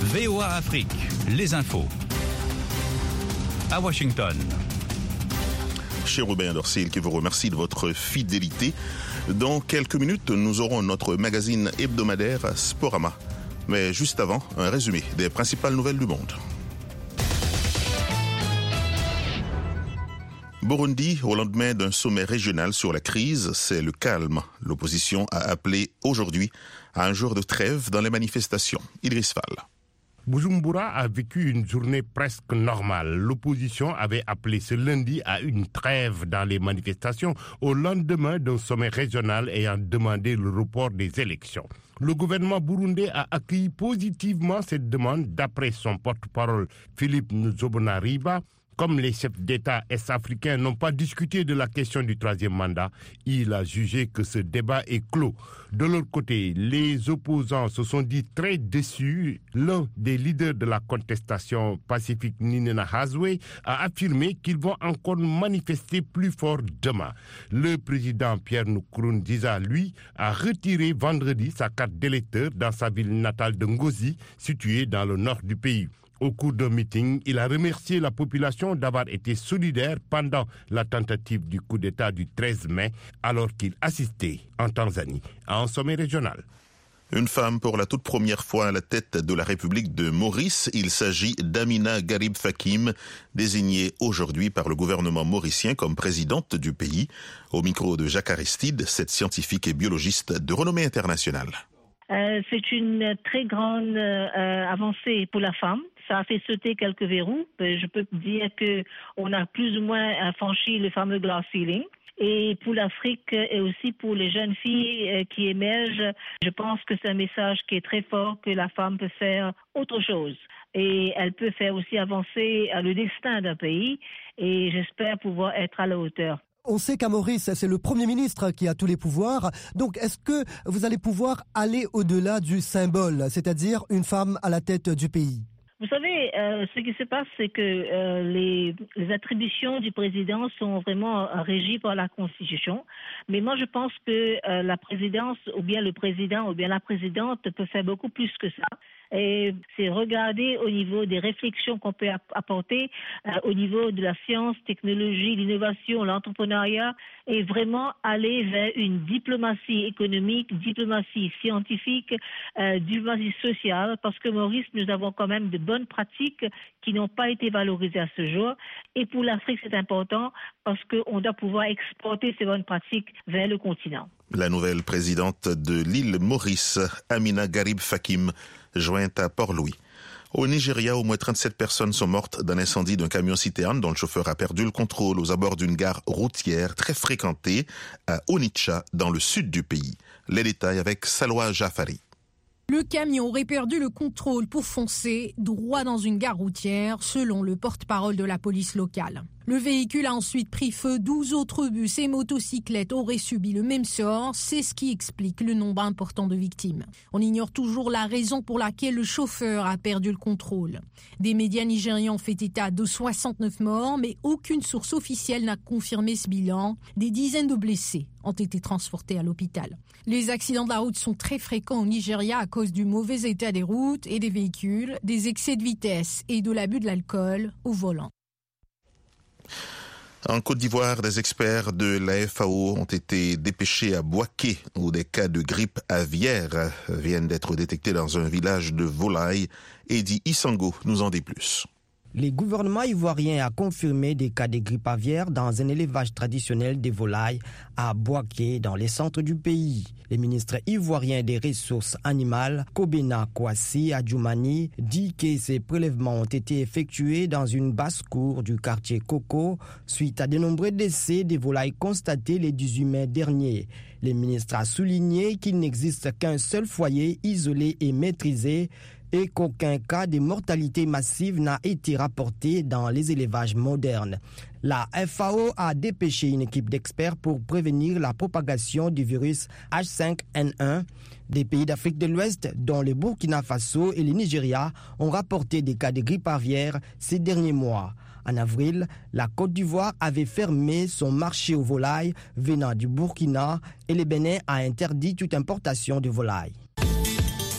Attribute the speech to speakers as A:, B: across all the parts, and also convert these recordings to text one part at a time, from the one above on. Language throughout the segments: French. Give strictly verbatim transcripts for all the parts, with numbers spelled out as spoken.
A: V O A Afrique, les infos. À Washington.
B: Cher Robin Dorcil, qui vous remercie de votre fidélité. Dans quelques minutes, nous aurons notre magazine hebdomadaire Sporama. Mais juste avant, un résumé des principales nouvelles du monde. Burundi, au lendemain d'un sommet régional sur la crise, c'est le calme. L'opposition a appelé aujourd'hui à un jour de trêve dans les manifestations. Idriss Fall.
C: Bujumbura a vécu une journée presque normale. L'opposition avait appelé ce lundi à une trêve dans les manifestations au lendemain d'un sommet régional ayant demandé le report des élections. Le gouvernement burundais a accueilli positivement cette demande d'après son porte-parole Philippe Nzobonariba. Comme les chefs d'État est-africains n'ont pas discuté de la question du troisième mandat, il a jugé que ce débat est clos. De l'autre côté, les opposants se sont dit très déçus. L'un des leaders de la contestation pacifique, Ninina Hazwe, a affirmé qu'ils vont encore manifester plus fort demain. Le président Pierre Nkurunziza, lui, a retiré vendredi sa carte d'électeur dans sa ville natale de Ngozi, située dans le nord du pays. Au cours d'un meeting, il a remercié la population d'avoir été solidaire pendant la tentative du coup d'État du treize mai, alors qu'il assistait en Tanzanie à un sommet régional.
B: Une femme pour la toute première fois à la tête de la République de Maurice. Il s'agit d'Amina Garib Fakim, désignée aujourd'hui par le gouvernement mauricien comme présidente du pays. Au micro de Jacques Aristide, cette scientifique et biologiste de renommée internationale.
D: Euh, c'est une très grande euh, avancée pour la femme. Ça a fait sauter quelques verrous. Je peux dire qu'on a plus ou moins franchi le fameux glass ceiling. Et pour l'Afrique et aussi pour les jeunes filles qui émergent, je pense que c'est un message qui est très fort, que la femme peut faire autre chose. Et elle peut faire aussi avancer le destin d'un pays. Et j'espère pouvoir être à la hauteur.
E: On sait qu'à Maurice, c'est le Premier ministre qui a tous les pouvoirs. Donc, est-ce que vous allez pouvoir aller au-delà du symbole, c'est-à-dire une femme à la tête du pays ?
D: Vous savez, euh, ce qui se passe, c'est que euh, les, les attributions du président sont vraiment euh, régies par la Constitution. Mais moi, je pense que euh, la présidence, ou bien le président, ou bien la présidente peut faire beaucoup plus que ça. Et c'est regarder au niveau des réflexions qu'on peut apporter, euh, au niveau de la science, technologie, l'innovation, l'entrepreneuriat, et vraiment aller vers une diplomatie économique, diplomatie scientifique, euh, diplomatie sociale, parce que Maurice, nous avons quand même de bonnes pratiques qui n'ont pas été valorisées à ce jour. Et pour l'Afrique, c'est important parce qu'on doit pouvoir exporter ces bonnes pratiques vers le continent.
B: La nouvelle présidente de l'île Maurice, Amina Garib Fakim, jointe à Port-Louis. Au Nigeria, au moins trente-sept personnes sont mortes dans l'incendie d'un camion-citerne dont le chauffeur a perdu le contrôle aux abords d'une gare routière très fréquentée à Onitsha, dans le sud du pays. Les détails avec Salwa Jafari.
F: Le camion aurait perdu le contrôle pour foncer droit dans une gare routière, selon le porte-parole de la police locale. Le véhicule a ensuite pris feu, douze autres bus et motocyclettes auraient subi le même sort, c'est ce qui explique le nombre important de victimes. On ignore toujours la raison pour laquelle le chauffeur a perdu le contrôle. Des médias nigérians ont fait état de soixante-neuf morts, mais aucune source officielle n'a confirmé ce bilan. Des dizaines de blessés ont été transportés à l'hôpital. Les accidents de la route sont très fréquents au Nigeria à cause du mauvais état des routes et des véhicules, des excès de vitesse et de l'abus de l'alcool au volant.
B: En Côte d'Ivoire, des experts de la F A O ont été dépêchés à Boaké où des cas de grippe aviaire viennent d'être détectés dans un village de volailles. Eddie Isango nous en dit plus.
G: Le gouvernement ivoirien a confirmé des cas de grippe aviaire dans un élevage traditionnel des volailles à Boaké, dans les centres du pays. Le ministre ivoirien des Ressources animales, Kobena Kouassi Adjoumani, dit que ces prélèvements ont été effectués dans une basse-cour du quartier Koko suite à de nombreux décès des volailles constatés le dix-huit mai dernier. Le ministre a souligné qu'il n'existe qu'un seul foyer isolé et maîtrisé et qu'aucun cas de mortalité massive n'a été rapporté dans les élevages modernes. La F A O a dépêché une équipe d'experts pour prévenir la propagation du virus H cinq N un. Des pays d'Afrique de l'Ouest, dont le Burkina Faso et le Nigeria, ont rapporté des cas de grippe aviaire ces derniers mois. En avril, la Côte d'Ivoire avait fermé son marché aux volailles venant du Burkina et le Bénin a interdit toute importation de volailles.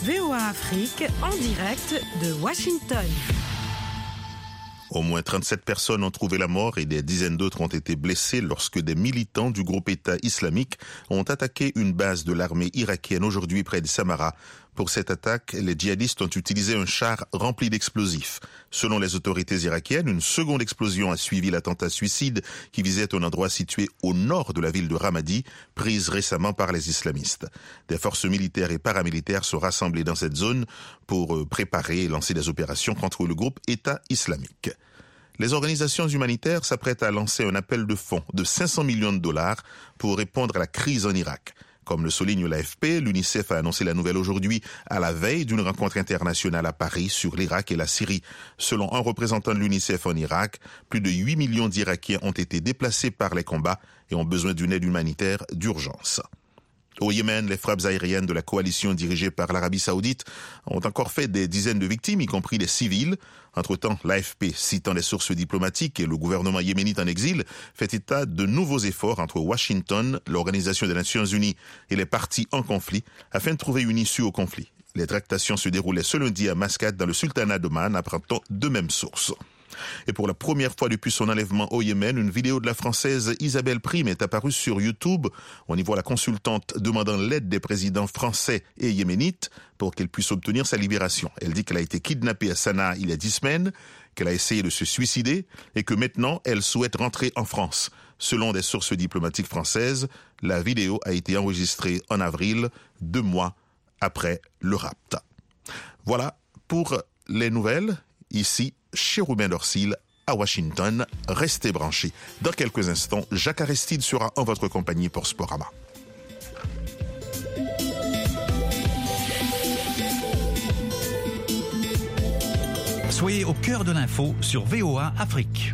H: V O A Afrique, en direct de Washington.
B: Au moins trente-sept personnes ont trouvé la mort et des dizaines d'autres ont été blessées lorsque des militants du groupe État islamique ont attaqué une base de l'armée irakienne aujourd'hui près de Samara. Pour cette attaque, les djihadistes ont utilisé un char rempli d'explosifs. Selon les autorités irakiennes, une seconde explosion a suivi l'attentat suicide qui visait un endroit situé au nord de la ville de Ramadi, prise récemment par les islamistes. Des forces militaires et paramilitaires sont rassemblées dans cette zone pour préparer et lancer des opérations contre le groupe État islamique. Les organisations humanitaires s'apprêtent à lancer un appel de fonds de cinq cents millions de dollars pour répondre à la crise en Irak. Comme le souligne l'A F P, l'UNICEF a annoncé la nouvelle aujourd'hui à la veille d'une rencontre internationale à Paris sur l'Irak et la Syrie. Selon un représentant de l'UNICEF en Irak, plus de huit millions d'Irakiens ont été déplacés par les combats et ont besoin d'une aide humanitaire d'urgence. Au Yémen, les frappes aériennes de la coalition dirigée par l'Arabie Saoudite ont encore fait des dizaines de victimes, y compris des civils. Entre-temps, l'A F P, citant des sources diplomatiques et le gouvernement yéménite en exil, fait état de nouveaux efforts entre Washington, l'Organisation des Nations Unies et les parties en conflit afin de trouver une issue au conflit. Les tractations se déroulaient ce lundi à Mascate dans le sultanat d'Oman, apprend-on de mêmes sources. Et pour la première fois depuis son enlèvement au Yémen, une vidéo de la Française Isabelle Prime est apparue sur YouTube. On y voit la consultante demandant l'aide des présidents français et yéménites pour qu'elle puisse obtenir sa libération. Elle dit qu'elle a été kidnappée à Sanaa il y a dix semaines, qu'elle a essayé de se suicider et que maintenant elle souhaite rentrer en France. Selon des sources diplomatiques françaises, la vidéo a été enregistrée en avril, deux mois après le rapt. Voilà pour les nouvelles. Ici, chez Ruben Dorsil, à Washington. Restez branchés. Dans quelques instants, Jacques Aristide sera en votre compagnie pour Sporama.
A: Soyez au cœur de l'info sur V O A Afrique.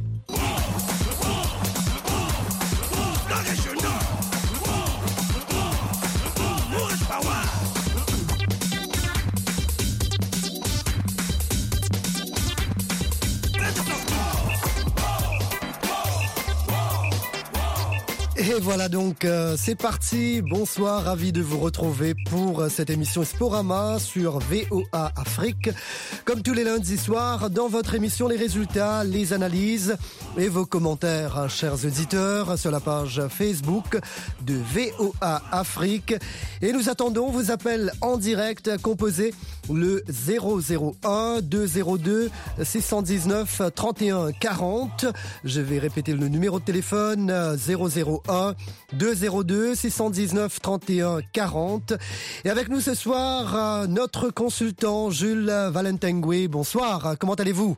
E: Et voilà donc, euh, c'est parti. Bonsoir, ravi de vous retrouver pour euh, cette émission Sporama sur V O A Afrique. Comme tous les lundis soirs, dans votre émission, les résultats, les analyses et vos commentaires, hein, chers auditeurs, sur la page Facebook de V O A Afrique. Et nous attendons vos appels en direct, composez le zéro zéro un deux zéro deux six cent dix-neuf trente et un quarante. Je vais répéter le numéro de téléphone zéro zéro un deux zéro deux six cent dix-neuf trente et un quarante. Et avec nous ce soir, notre consultant Jules Valentengui. Bonsoir, comment allez-vous?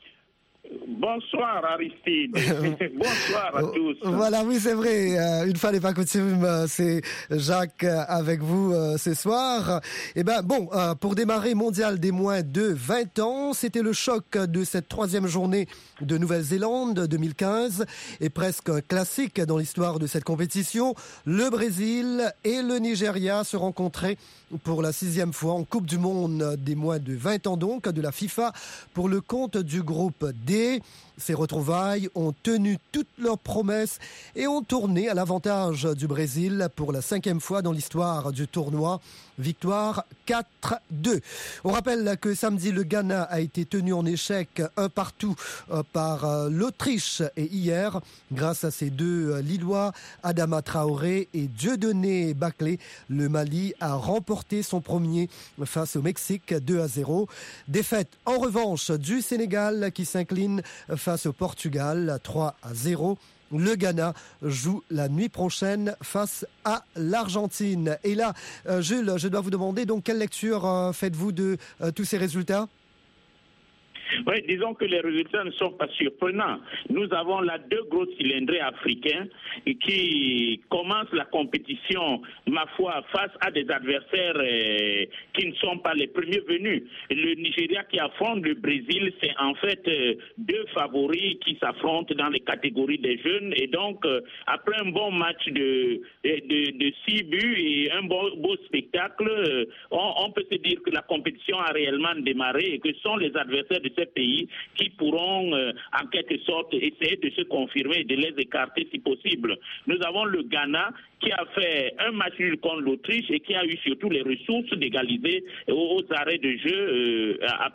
I: Bonsoir Aristide. Bonsoir à tous.
E: Voilà, oui, c'est vrai. Euh, une fois n'est pas coutume, c'est Jacques avec vous euh, ce soir. Eh ben, bon, euh, pour démarrer mondial des moins de vingt ans, c'était le choc de cette troisième journée de Nouvelle-Zélande deux mille quinze et presque un classique dans l'histoire de cette compétition. Le Brésil et le Nigeria se rencontraient pour la sixième fois en Coupe du Monde des moins de vingt ans donc de la FIFA pour le compte du groupe D. Ces retrouvailles ont tenu toutes leurs promesses et ont tourné à l'avantage du Brésil pour la cinquième fois dans l'histoire du tournoi. Victoire quatre deux. On rappelle que samedi, le Ghana a été tenu en échec un partout par l'Autriche et hier, grâce à ces deux Lillois, Adama Traoré et Dieudonné Baclé, le Mali a remporté son premier face au Mexique deux à zéro. Défaite en revanche du Sénégal qui s'incline face au Portugal trois à zéro. Le Ghana joue la nuit prochaine face à l'Argentine. Et là, euh, Jules, je dois vous demander donc quelle lecture euh, faites-vous de euh, tous ces résultats ?
I: Oui, disons que les résultats ne sont pas surprenants. Nous avons là deux gros cylindrés africains qui commencent la compétition, ma foi, face à des adversaires euh, qui ne sont pas les premiers venus. Le Nigeria qui affronte le Brésil, c'est en fait euh, deux favoris qui s'affrontent dans les catégories des jeunes. Et donc, euh, après un bon match de, de, de six buts et un beau, beau spectacle, euh, on, on peut se dire que la compétition a réellement démarré et que sont les adversaires de cette ces pays qui pourront euh, en quelque sorte essayer de se confirmer et de les écarter si possible. Nous avons le Ghana qui a fait un match nul contre l'Autriche et qui a eu surtout les ressources d'égaliser aux arrêts de jeu euh,